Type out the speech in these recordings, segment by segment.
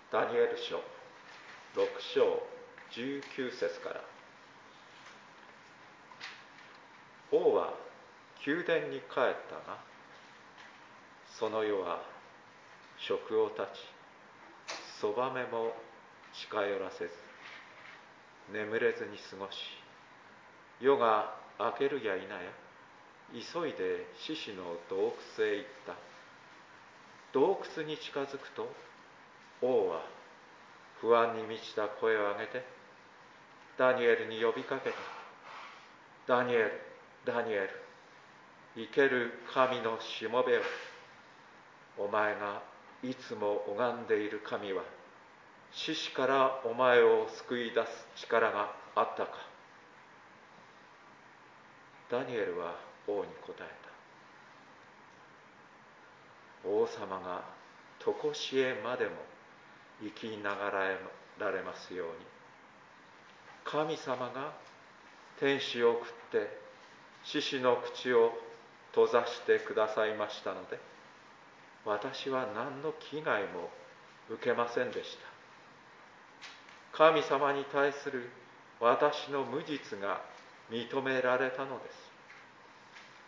ダニエル書6章19節から。王は宮殿に帰ったが、その夜は食を断ち、そばめも近寄らせず、眠れずに過ごし、夜が明けるや否や、急いで獅子の洞窟へ行った。洞窟に近づくと、王は不安に満ちた声を上げて、ダニエルに呼びかけた。ダニエル、ダニエル、生ける神のしもべよ。お前がいつも拝んでいる神は、獅子からお前を救い出す力があったか。ダニエルは王に答えた。王様がとこしえまでも生きながられますように、神様が天使を送って獅子の口を閉ざしてくださいましたので、私は何の危害も受けませんでした。神様に対する私の無実が認められたのです。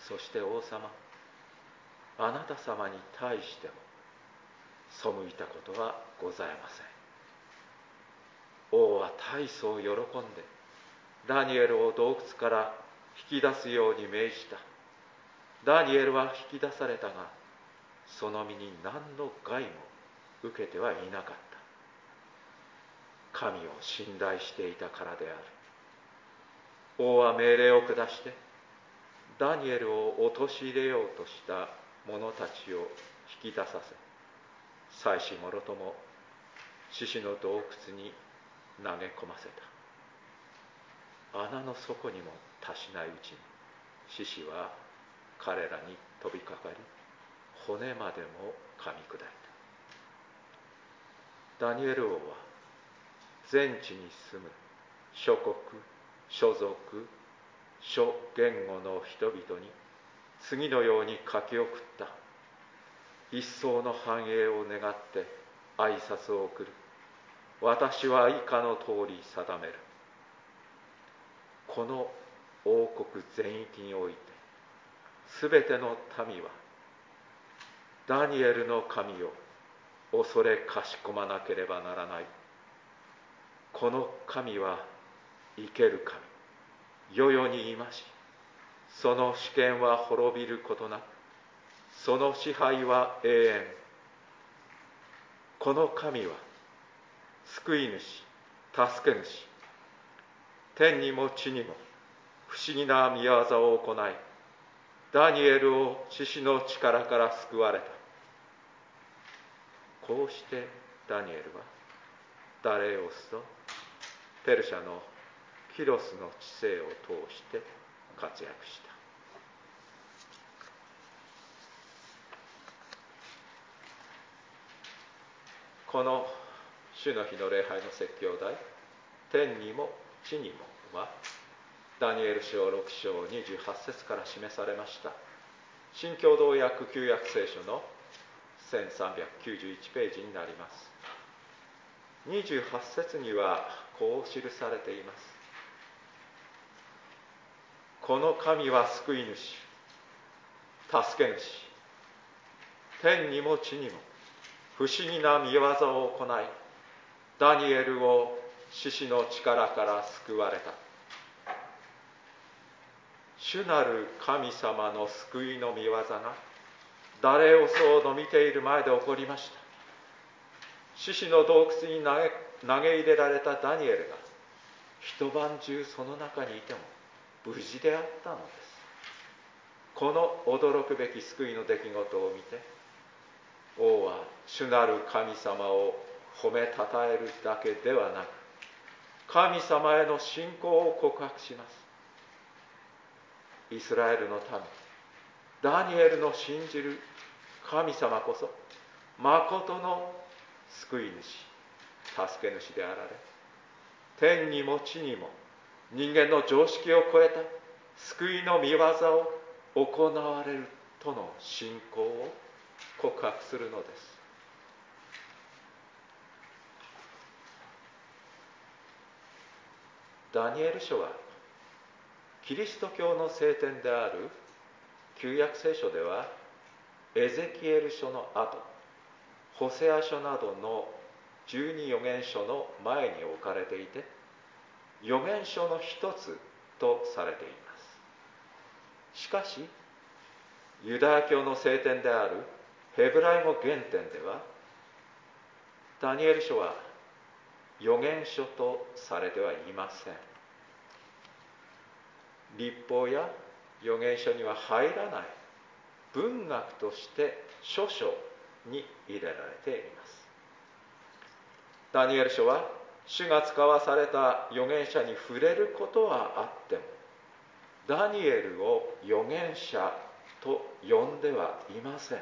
そして王様、あなた様に対しても背いたことはございません。王は大層喜んでダニエルを洞窟から引き出すように命じた。ダニエルは引き出されたが、その身に何の害も受けてはいなかった。神を信頼していたからである。王は命令を下して、ダニエルを陥れようとした者たちを引き出させ、妻子もろとも獅子の洞窟に投げ込ませた。穴の底にも達しないうちに、獅子は彼らに飛びかかり、骨までも噛み砕いた。ダニエル王は全地に住む諸国、諸族、諸言語の人々に次のように書き送った。一層の繁栄を願って挨拶を送る。私は以下の通り定める。この王国全域において、すべての民はダニエルの神を恐れかしこまなければならない。この神は生ける神、世々にいまし、その主権は滅びることなく、その支配は永遠。この神は救い主、助け主、天にも地にも不思議な御業を行い、ダニエルを獅子の力から救われた。こうしてダニエルはダレオスとペルシャのキロスの治世を通して活躍した。この主の日の礼拝の説教題、天にも地にもは、ダニエル書6章28節から示されました。新共同訳旧約聖書の1391ページになります。28節にはこう記されています。この神は救い主、助け主、天にも地にも不思議な御業を行い、ダニエルを獅子の力から救われた。主なる神様の救いの御業がダレオスを見ている前で起こりました。獅子の洞窟に投げ入れられたダニエルが一晩中その中にいても無事であったのです。この驚くべき救いの出来事を見て、王は主なる神様を褒めたたえるだけではなく、神様への信仰を告白します。イスラエルの民、ダニエルの信じる神様こそまことの救い主、助け主であられ、天にも地にも人間の常識を超えた救いの御業を行われるとの信仰を告白するのです。 ダニエル書はキリスト教の聖典である旧約聖書ではエゼキエル書の後、ホセア書などの12預言書の前に置かれていて、預言書の一つとされています。しかしユダヤ教の聖典であるヘブライ語原典では、ダニエル書は預言書とされてはいません。律法や預言書には入らない文学として書書に入れられています。ダニエル書は主が使わされた預言者に触れることはあっても、ダニエルを預言者と呼んではいません。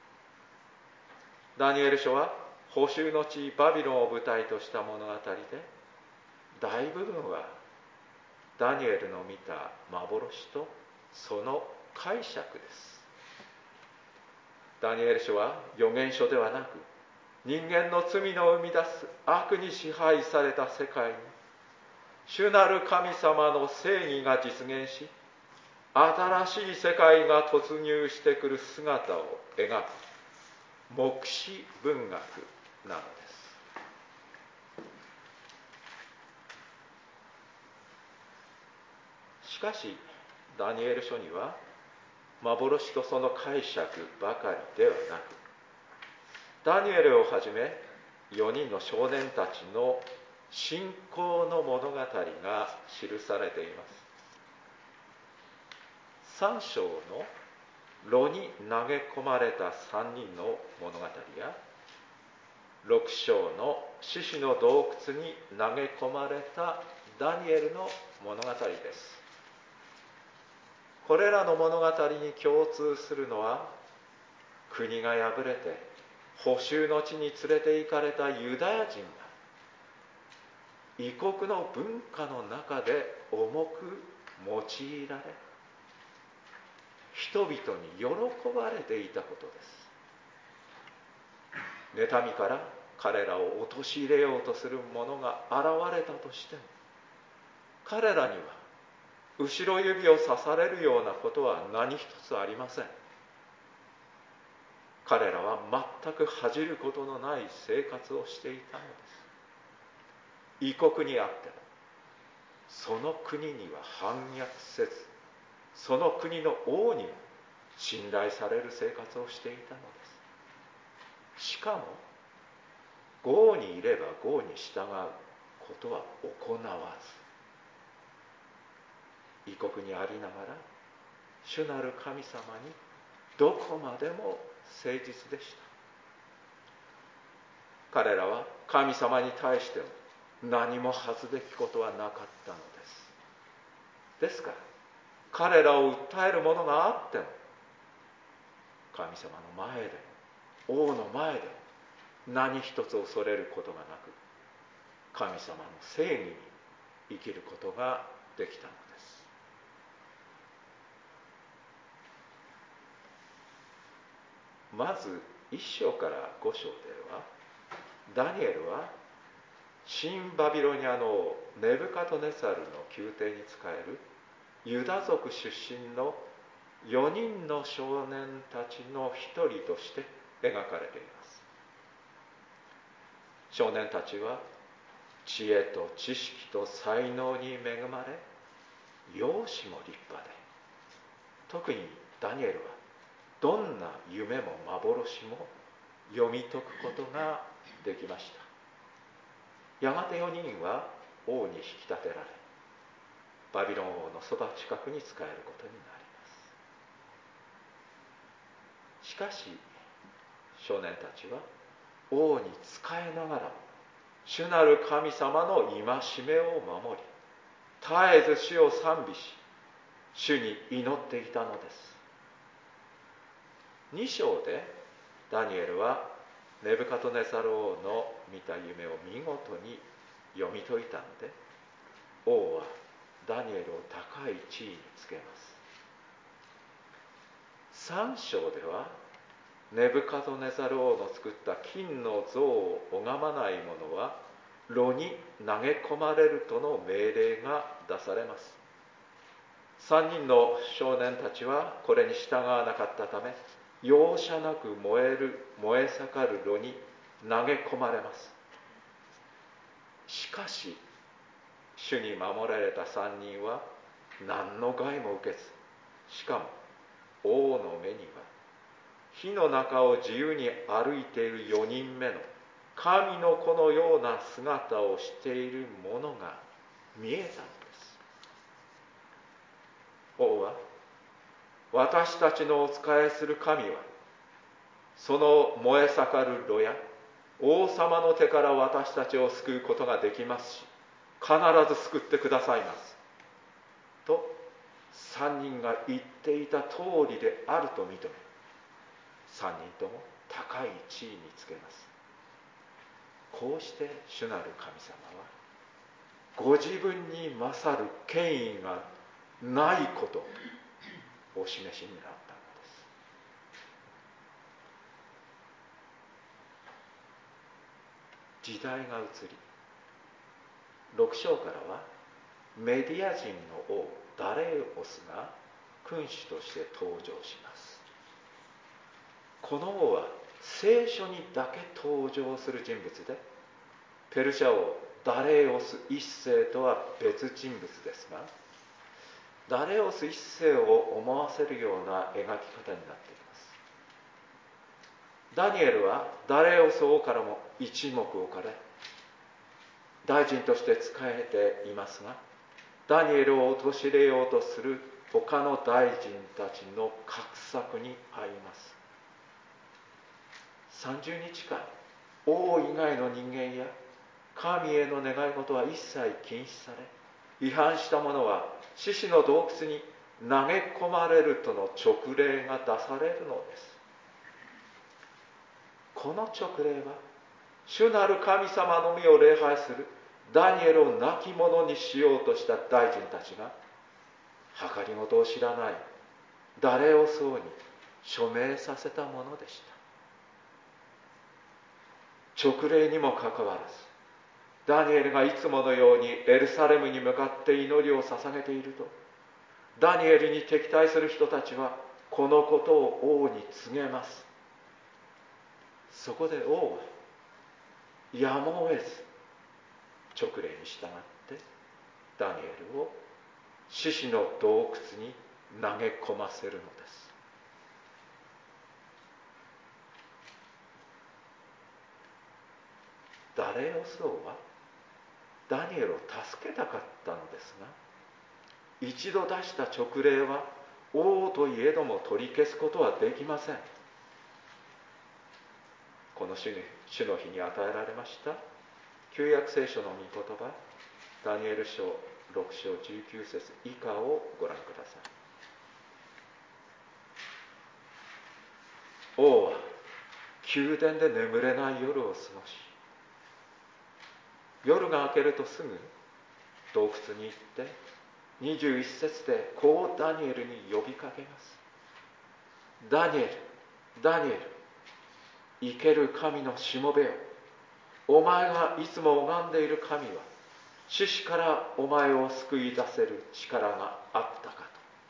ダニエル書は捕囚の地バビロンを舞台とした物語で、大部分はダニエルの見た幻とその解釈です。ダニエル書は預言書ではなく、人間の罪の生み出す悪に支配された世界に主なる神様の正義が実現し、新しい世界が突入してくる姿を描く黙示文学なのです。しかしダニエル書には幻とその解釈ばかりではなく、ダニエルをはじめ4人の少年たちの信仰の物語が記されています。3章の炉に投げ込まれた3人の物語や、6章の獅子の洞窟に投げ込まれたダニエルの物語です。これらの物語に共通するのは、国が破れて捕囚の地に連れて行かれたユダヤ人が異国の文化の中で重く用いられ、人々に喜ばれていたことです。妬みから彼らを陥れようとする者が現れたとしても、彼らには後ろ指を刺されるようなことは何一つありません。彼らは全く恥じることのない生活をしていたのです。異国にあってもその国には反逆せず、その国の王にも信頼される生活をしていたのです。しかも郷にいれば郷に従うことは行わず、異国にありながら主なる神様にどこまでも誠実でした。彼らは神様に対しても何も恥ずべきことはなかったのです。ですから彼らを訴えるものがあっても、神様の前でも王の前でも何一つ恐れることがなく、神様の正義に生きることができたのです。まず1章から5章では、ダニエルは新バビロニアの王ネブカドネサルの宮廷に仕えるユダ族出身の4人の少年たちの一人として描かれています。少年たちは知恵と知識と才能に恵まれ、容姿も立派で、特にダニエルはどんな夢も幻も読み解くことができました。やがて4人は王に引き立てられ、バビロン王のそば近くに仕えることになります。しかし少年たちは王に仕えながら主なる神様の戒めを守り、絶えず主を賛美し、主に祈っていたのです。2章でダニエルはネブカドネザル王の見た夢を見事に読み解いたので、王はダニエルを高い地位につけます。3章ではネブカドネザル王の作った金の像を拝まない者は炉に投げ込まれるとの命令が出されます。3人の少年たちはこれに従わなかったため、容赦なく燃え盛る炉に投げ込まれます。しかし主に守られた3人は何の害も受けず、しかも王の目には火の中を自由に歩いている4人目の神の子のような姿をしているものが見えたのです。王は、私たちのお仕えする神はその燃え盛る炉や王様の手から私たちを救うことができますし、必ず救ってくださいますと3人が言っていた通りであると認め、3人とも高い地位につけます。こうして主なる神様はご自分に勝る権威がないことをお示しになったのです。時代が移り、6章からはメディア人の王ダレオスが君主として登場します。この王は聖書にだけ登場する人物で、ペルシャ王ダレオス一世とは別人物ですが、ダレオス一世を思わせるような描き方になっています。ダニエルはダレオス王からも一目置かれ、大臣として仕えていますが、ダニエルを陥れようとする他の大臣たちの画策に遭います。30日間、王以外の人間や神への願い事は一切禁止され、違反した者は獅子の洞窟に投げ込まれるとの勅令が出されるのです。この勅令は、主なる神様のみを礼拝するダニエルを亡き者にしようとした大臣たちが、計りごとを知らないダレオス王に署名させたものでした。勅令にもかかわらず、ダニエルがいつものようにエルサレムに向かって祈りを捧げていると、ダニエルに敵対する人たちはこのことを王に告げます。そこで王はやむを得ず勅令に従ってダニエルを獅子の洞窟に投げ込ませるのです。ダレオス王はダニエルを助けたかったのですが、一度出した勅令は王といえども取り消すことはできません。この主の日に与えられました旧約聖書の御言葉、ダニエル書6章19節以下をご覧ください。王は宮殿で眠れない夜を過ごし、夜が明けるとすぐ洞窟に行って21節でこうダニエルに呼びかけます。ダニエル、ダニエル、生ける神のしもべよ、お前がいつも拝んでいる神は獅子からお前を救い出せる力があったかと。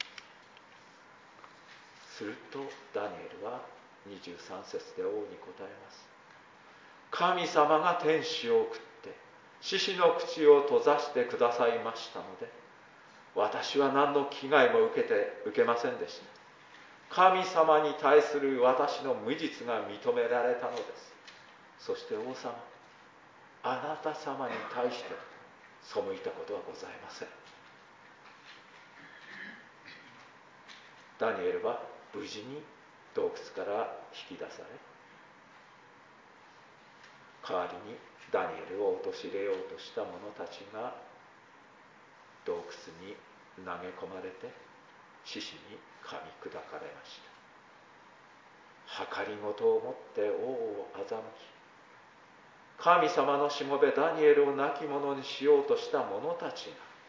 するとダニエルは23節で王に答えます。神様が天使を送って獅子の口を閉ざしてくださいましたので、私は何の危害も受けませんでした。神様に対する私の無実が認められたのです。そして王様、あなた様に対して背いたことはございません。ダニエルは無事に洞窟から引き出され、代わりにダニエルを陥れようとした者たちが洞窟に投げ込まれて獅子に噛み砕かれました。計りごとをもって王を欺き、神様のしもべダニエルを亡き者にしようとした者たち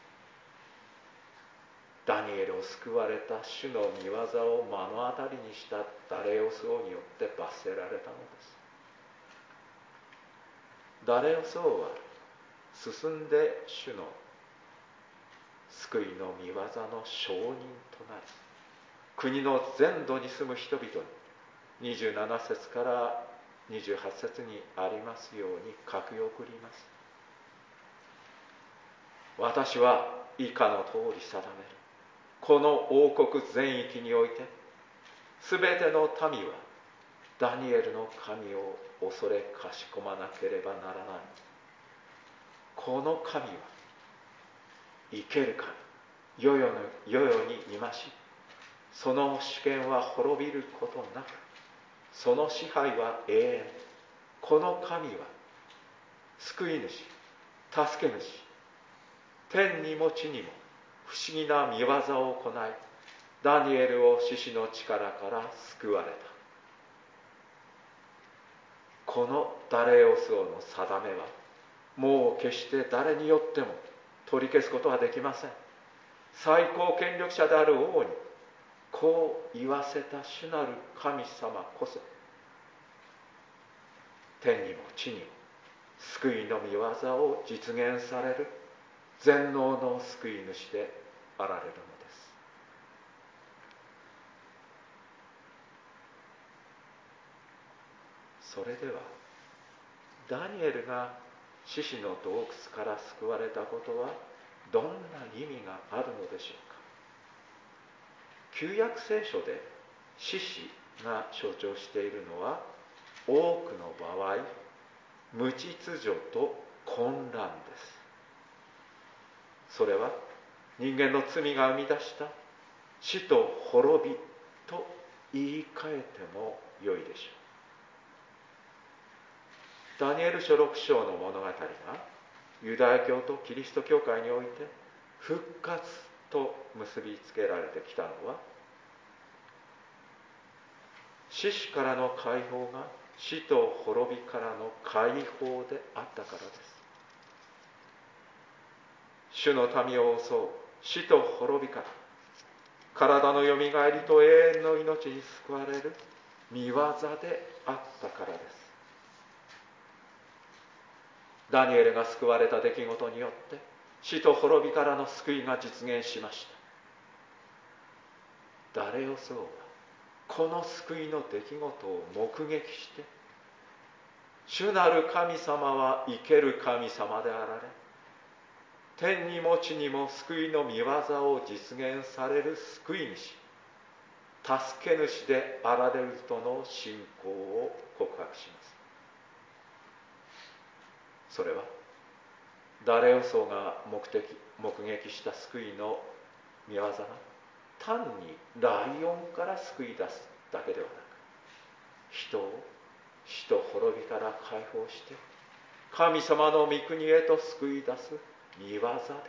が、ダニエルを救われた主の御業を目の当たりにしたダレオス王によって罰せられたのです。ダレオス王は進んで主の救いの御業の証人となり、国の全土に住む人々に27節から28節にありますように書き送ります。私は以下の通り定める。この王国全域において、すべての民はダニエルの神を恐れかしこまなければならない。この神は生ける神、世々にいまし、その主権は滅びることなく、その支配は永遠。この神は救い主、助け主、天にも地にも不思議な見業を行い、ダニエルを獅子の力から救われた。このダレオス王の定めは、もう決して誰によっても取り消すことはできません。最高権力者である王にこう言わせた主なる神様こそ、天にも地にも救いの御業を実現される全能の救い主であられるのです。それではダニエルが獅子の洞窟から救われたことはどんな意味があるのでしょうか。旧約聖書で獅子が象徴しているのは、多くの場合無秩序と混乱です。それは人間の罪が生み出した死と滅びと言い換えてもよいでしょう。ダニエル書6章の物語がユダヤ教とキリスト教会において復活と結びつけられてきたのは、死死からの解放が死と滅びからの解放であったからです。主の民を襲う死と滅びから、体のよみがえりと永遠の命に救われる御業であったからです。ダニエルが救われた出来事によって死と滅びからの救いが実現しました。ダレオス王はこの救いの出来事を目撃して、主なる神様は生ける神様であられ、天にも地にも救いの御業を実現される救い主、助け主であられるとの信仰を告白します。それはダレオス王が目撃した救いの御業が単にライオンから救い出すだけではなく、人を死と滅びから解放して神様の御国へと救い出す御業であったからです。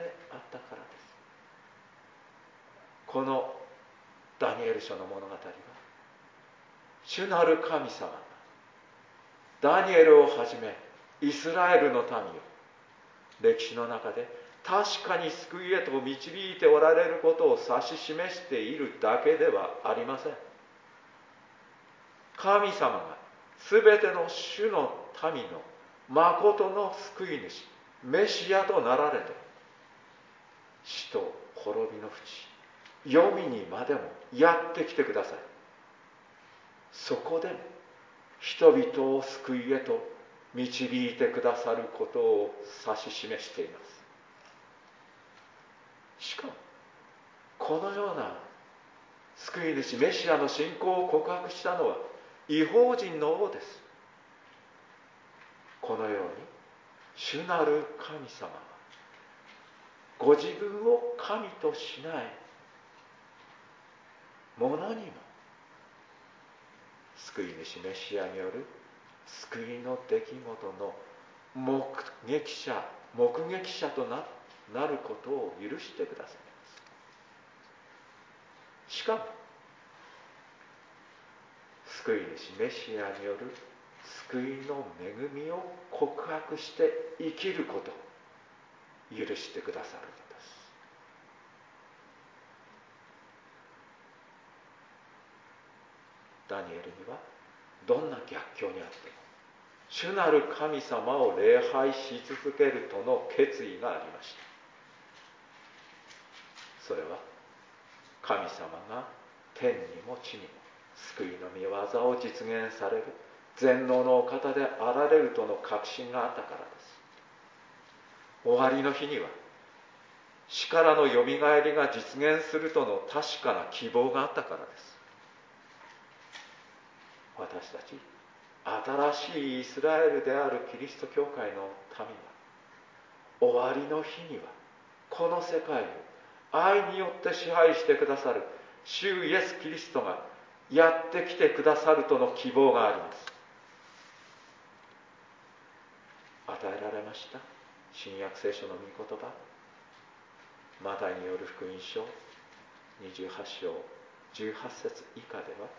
このダニエル書の物語は、主なる神様がダニエルをはじめイスラエルの民を歴史の中で確かに救いへと導いておられることを指し示しているだけではありません。神様がすべての主の民の誠の救い主、メシアとなられて、死と滅びの淵、黄泉にまでもやってきてください。そこでも人々を救いへと導いてくださることを指し示しています。しかもこのような救い主メシアの信仰を告白したのは異邦人の王です。このように主なる神様はご自分を神としない者にも救い主メシアによる救いの出来事の目撃者となることを許してくださいます。しかも救い主メシアによる救いの恵みを告白して生きることを許してくださるのです。ダニエルにはどんな逆境にあっても主なる神様を礼拝し続けるとの決意がありました。それは神様が天にも地にも救いの御業を実現される全能のお方であられるとの確信があったからです。終わりの日には死からのよみがえりが実現するとの確かな希望があったからです。私たち新しいイスラエルであるキリスト教会の民は終わりの日にはこの世界を愛によって支配してくださる主イエス・キリストがやってきてくださるとの希望があります。与えられました新約聖書の御言葉、マタイによる福音書28章18節以下では、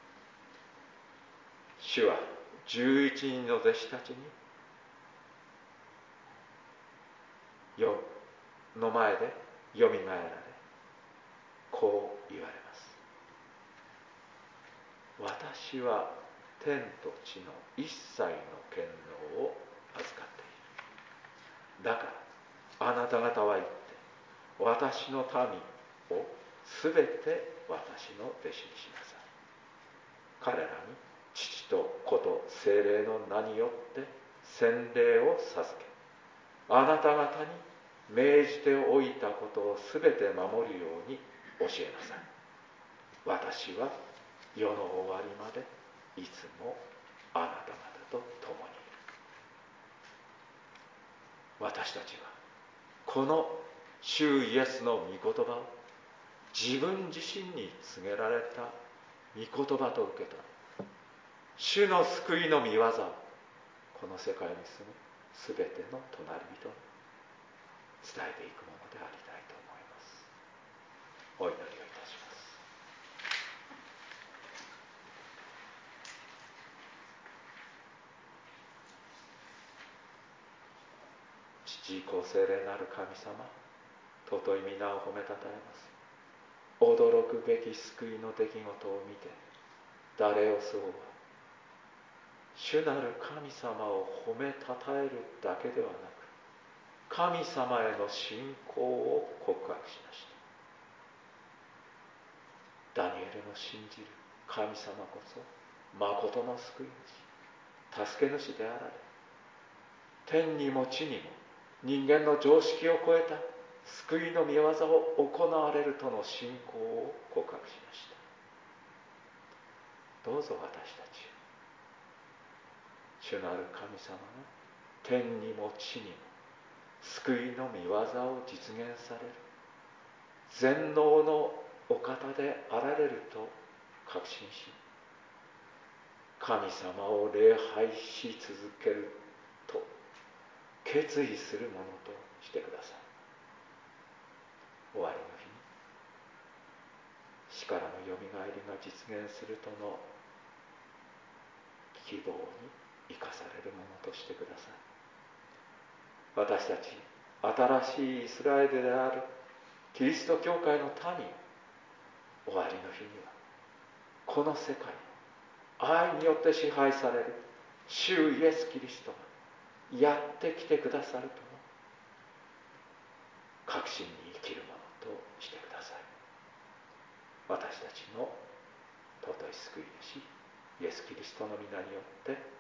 主は11人の弟子たちにの前でよみがえられ、こう言われます。私は天と地の一切の権能を預かっている。だからあなた方は言って、私の民をすべて私の弟子にしなさい。彼らに父と子と聖霊の名によって洗礼を授け、あなた方に命じておいたことをすべて守るように教えなさい。私は世の終わりまでいつもあなた方と共にいる。私たちはこの主イエスの御言葉を自分自身に告げられた御言葉と受け取り、主の救いの御業をこの世界に住むすべての隣人に伝えていくものでありたいと思います。お祈りをいたします。父子聖霊なる神様、尊い皆を褒めたたえます。驚くべき救いの出来事を見て誰をそうは主なる神様を褒めたたえるだけではなく、神様への信仰を告白しました。ダニエルの信じる神様こそ誠の救い主、助け主であられ、天にも地にも人間の常識を超えた救いの御業を行われるとの信仰を告白しました。どうぞ私たち主なる神様が天にも地にも救いの御業を実現される全能のお方であられると確信し、神様を礼拝し続けると決意するものとしてください。終わりの日に死からのよみがえりが実現するとの希望に生かされるものとしてください。私たち新しいイスラエルであるキリスト教会の民を終わりの日にはこの世界を愛によって支配される主イエス・キリストがやってきてくださるとの確信に生きるものとしてください。私たちの尊い救い主イエス・キリストの皆によって